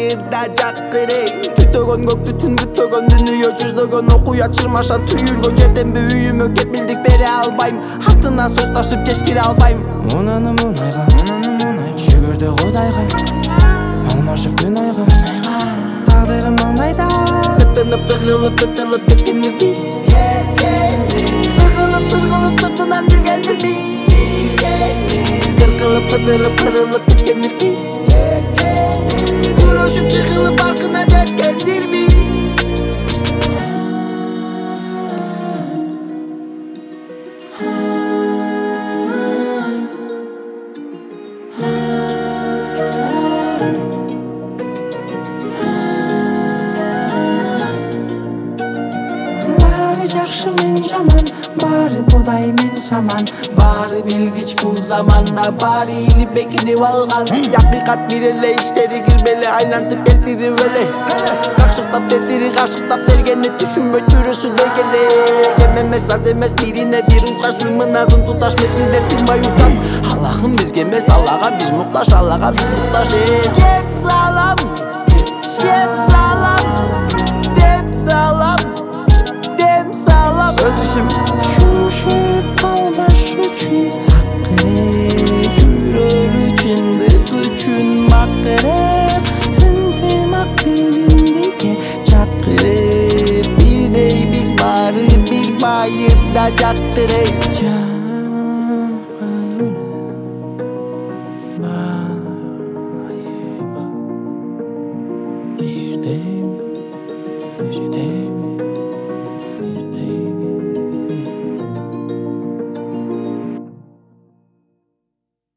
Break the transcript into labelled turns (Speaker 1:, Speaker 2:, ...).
Speaker 1: байырда жакырей түтөгөн көктү түн күтпөгөн дүнүйө жүздөгөн окуя чырмашат түйүлгөн жерден үйүмө кепилдик бере албайм артынан сөз ташып жеткире албайм
Speaker 2: Мунаны мунайга жүгүрдү Кудайга алмашып күн айга тагдырым маңдайда
Speaker 1: тытынып тыгылып кеткендирбиз сыргылып сыртынан билгендирбиз кыркылып кыдырып кеткендирбиз урушуп чыгылып аркына жеткендирбиз
Speaker 2: Баары жакшы мен жаман баары Кудай мен саман
Speaker 1: баары билгич бул заманда баары илип бекинип алган акыйкат бир эле иштери кирбеле айлантып келтирип эле какшыктап тетири кашыктап бергени түшүнбөй төрөсү дегеле кем эмес аз эмес бирине бир укашсы мыназын туташ мезгилдер тынбай учат Аллахым бизге эмес Аллага биз муктаж Аллага биз муктаж кеп салам сөз ишим
Speaker 2: Шушуп калбаш үчүн акырып
Speaker 1: жүрөлү чындык үчүн макырып
Speaker 2: ынтымак биримдикке
Speaker 1: чакырып бирдей биз баары бир байырда жакырей
Speaker 2: Бирдей